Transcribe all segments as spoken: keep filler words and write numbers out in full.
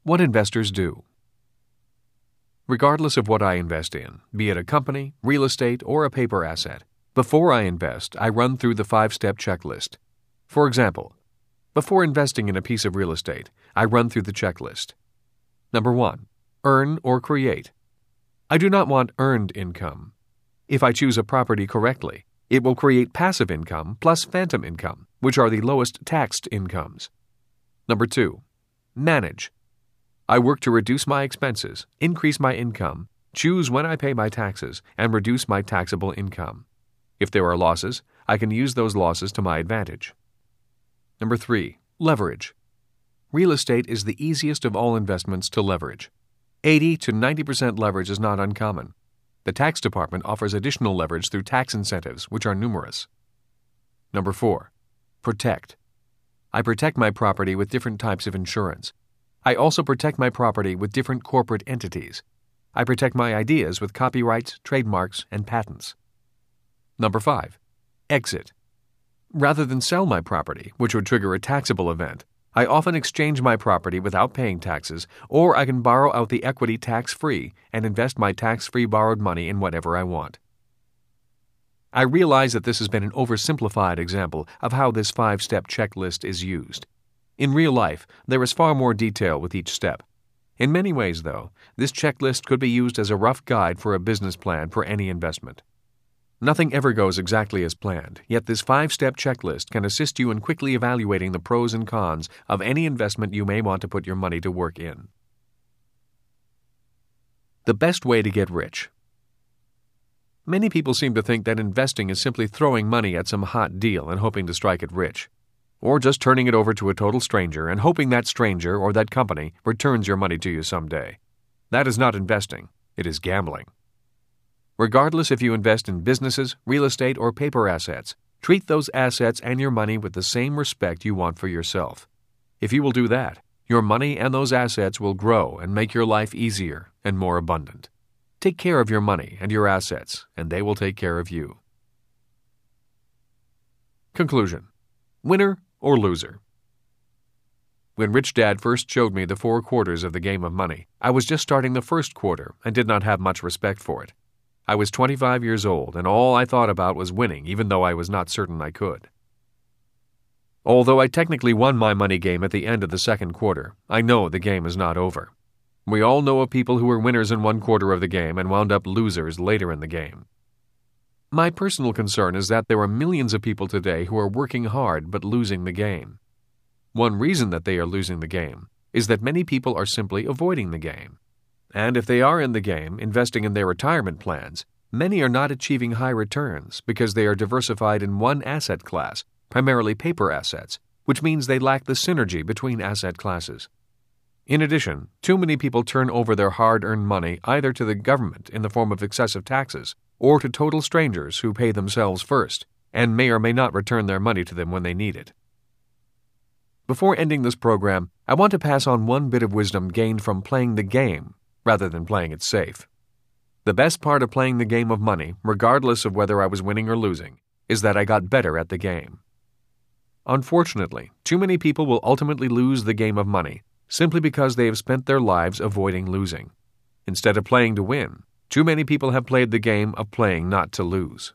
What investors do. Regardless of what I invest in, be it a company, real estate, or a paper asset, before I invest, I run through the five-step checklist. For example, before investing in a piece of real estate, I run through the checklist. Number one, earn or create. I do not want earned income. If I choose a property correctly, it will create passive income plus phantom income, which are the lowest taxed incomes. Number two, manage. I work to reduce my expenses, increase my income, choose when I pay my taxes, and reduce my taxable income. If there are losses, I can use those losses to my advantage. Number three, leverage. Real estate is the easiest of all investments to leverage. eighty to ninety percent leverage is not uncommon. The tax department offers additional leverage through tax incentives, which are numerous. Number four, protect. I protect my property with different types of insurance. I also protect my property with different corporate entities. I protect my ideas with copyrights, trademarks, and patents. Number five, exit. Rather than sell my property, which would trigger a taxable event, I often exchange my property without paying taxes, or I can borrow out the equity tax-free and invest my tax-free borrowed money in whatever I want. I realize that this has been an oversimplified example of how this five-step checklist is used. In real life, there is far more detail with each step. In many ways, though, this checklist could be used as a rough guide for a business plan for any investment. Nothing ever goes exactly as planned, yet this five-step checklist can assist you in quickly evaluating the pros and cons of any investment you may want to put your money to work in. The best way to get rich. Many people seem to think that investing is simply throwing money at some hot deal and hoping to strike it rich, or just turning it over to a total stranger and hoping that stranger or that company returns your money to you someday. That is not investing, it is gambling. Regardless if you invest in businesses, real estate, or paper assets, treat those assets and your money with the same respect you want for yourself. If you will do that, your money and those assets will grow and make your life easier and more abundant. Take care of your money and your assets, and they will take care of you. Conclusion. Winner or loser? When Rich Dad first showed me the four quarters of the game of money, I was just starting the first quarter and did not have much respect for it. I was twenty-five years old, and all I thought about was winning, even though I was not certain I could. Although I technically won my money game at the end of the second quarter, I know the game is not over. We all know of people who were winners in one quarter of the game and wound up losers later in the game. My personal concern is that there are millions of people today who are working hard but losing the game. One reason that they are losing the game is that many people are simply avoiding the game. And if they are in the game, investing in their retirement plans, many are not achieving high returns because they are diversified in one asset class, primarily paper assets, which means they lack the synergy between asset classes. In addition, too many people turn over their hard-earned money either to the government in the form of excessive taxes or to total strangers who pay themselves first and may or may not return their money to them when they need it. Before ending this program, I want to pass on one bit of wisdom gained from playing the game rather than playing it safe. The best part of playing the game of money, regardless of whether I was winning or losing, is that I got better at the game. Unfortunately, too many people will ultimately lose the game of money simply because they have spent their lives avoiding losing. Instead of playing to win, too many people have played the game of playing not to lose.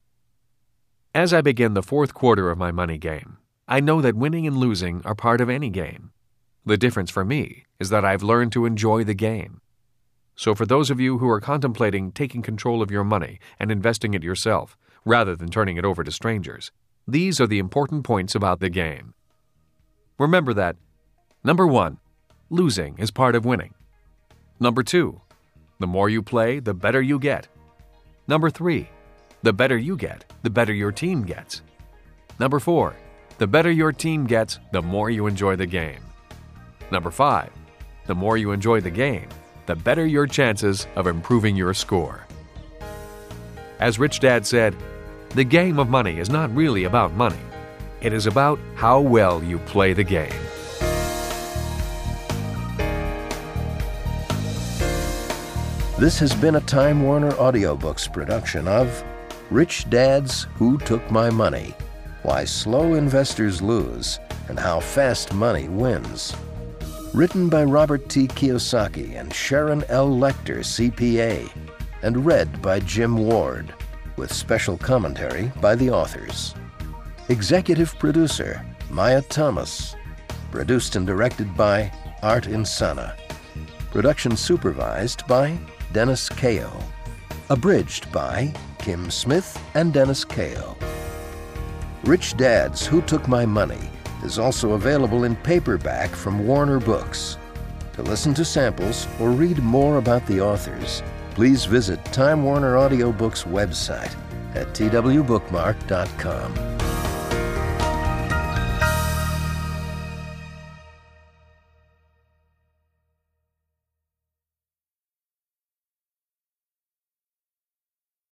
As I begin the fourth quarter of my money game, I know that winning and losing are part of any game. The difference for me is that I've learned to enjoy the game. So for those of you who are contemplating taking control of your money and investing it yourself, rather than turning it over to strangers, these are the important points about the game. Remember that, number one, losing is part of winning. Number two, the more you play, the better you get. Number three, the better you get, the better your team gets. Number four, the better your team gets, the more you enjoy the game. Number five, the more you enjoy the game, the better your chances of improving your score. As Rich Dad said, the game of money is not really about money. It is about how well you play the game. This has been a Time Warner Audiobooks production of Rich Dad's Who Took My Money? Why Slow Investors Lose and How Fast Money Wins. Written by Robert T. Kiyosaki and Sharon L. Lecter, C P A, and read by Jim Ward, with special commentary by the authors. Executive producer, Maya Thomas. Produced and directed by Art Insana. Production supervised by Dennis Kao. Abridged by Kim Smith and Dennis Kao. Rich Dads Who Took My Money is also available in paperback from Warner Books. To listen to samples or read more about the authors, please visit Time Warner Audiobooks website at t w bookmark dot com.